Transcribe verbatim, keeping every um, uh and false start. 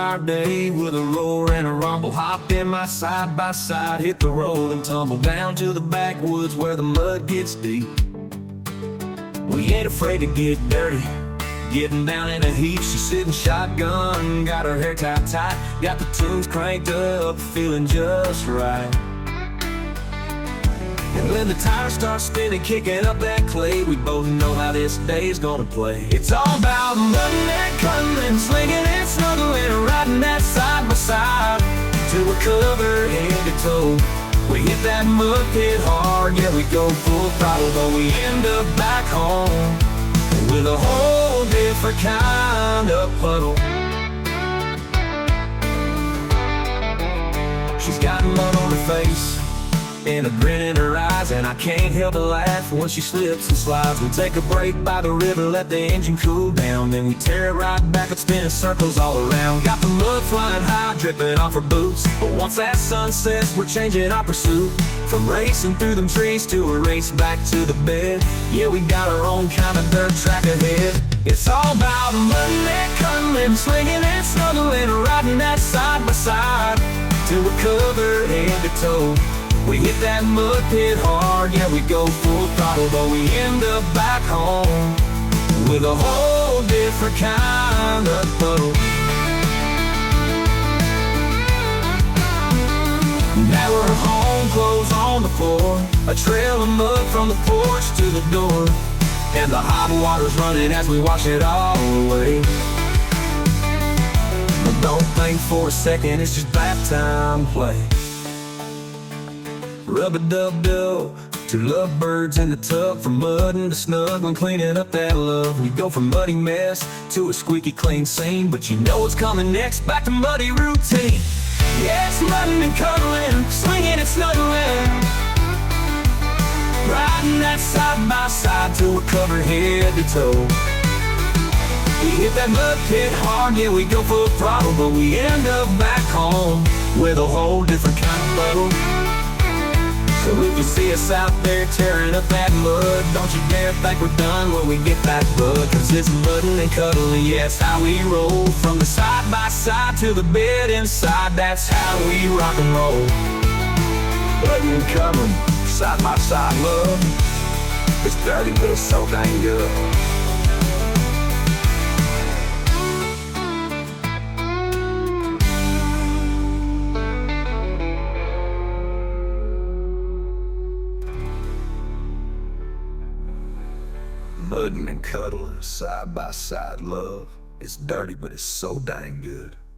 our day with a roar and a rumble. Hop in my side by side, hit the road and tumble down to the backwoods where the mud gets deep. We ain't afraid to get dirty, getting down in the heat. She's sitting shotgun, got her hair tied tight, got the tunes cranked up, feeling just right. And when the tires start spinning, kicking up that clay, we both know how this day's gonna play. It's all about mudding that, cutting and slinging and snuggling, riding that side by side till we're covered head to toe. We hit that mud pit hard, yeah, we go full throttle, but we end up back home with a whole different kind of puddle. She's got mud on her face and a grin in her eyes, and I can't help but laugh when she slips and slides. We take a break by the river, let the engine cool down, then we tear it right back up, spinning circles all around. Got the mud flying high, dripping off her boots, but once that sun sets, we're changing our pursuit. From racing through them trees to a race back to the bed, yeah, we got our own kind of dirt track ahead. It's all about mudding and cutting and slinging and snuggling, riding that side by side till we're covered head to toe. We hit that mud pit hard, yeah, we go full throttle, but we end up back home with a whole different kind of puddle. Now we're home, clothes on the floor, a trail of mud from the porch to the door, and the hot water's running as we wash it all away. But don't think for a second, it's just bath time play. Rub-a-dub-dub, two lovebirds in the tub, from mudding to snuggling, cleaning up that love. We go from muddy mess to a squeaky clean scene, but you know what's coming next, back to muddy routine. Yeah, it's mudding and cuddling, slinging and snuggling, riding that side by side till we're covered head to toe. We hit that mud pit hard, yeah, we go full throttle, but we end up back home with a whole different kind of puddle. So if you see us out there tearing up that mud, don't you dare think we're done when we get back, bud. Cause it's mudding and cuddling, yeah, it's how we roll. From the side by side to the bed inside, that's how we rock and roll. Mudding and cuddling, side by side love, it's dirty but it's so dang good. Mudding and cuddling, side by side love. It's dirty, but it's so dang good.